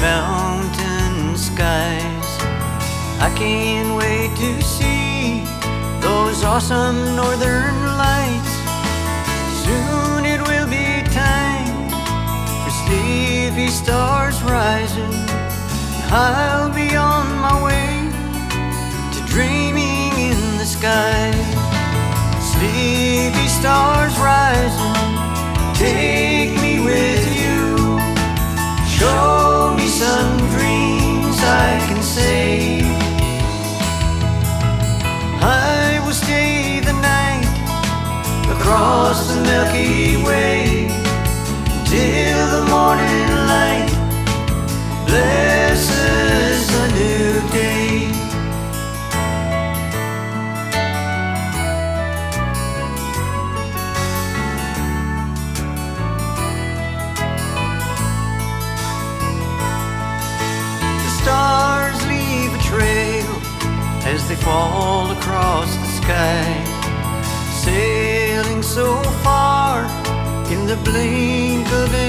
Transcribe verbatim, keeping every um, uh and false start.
mountain skies. I can't wait to see those awesome northern lights. Soon it will be time for sleepy stars rising. I'll be on my way to dreaming in the sky. Sleepy stars rising, take me with you. Show me some dreams I can save. I will stay the night across the Milky Way till the morning light blesses a new day. The stars leave a trail as they fall across the sky, sailing so far in the blink of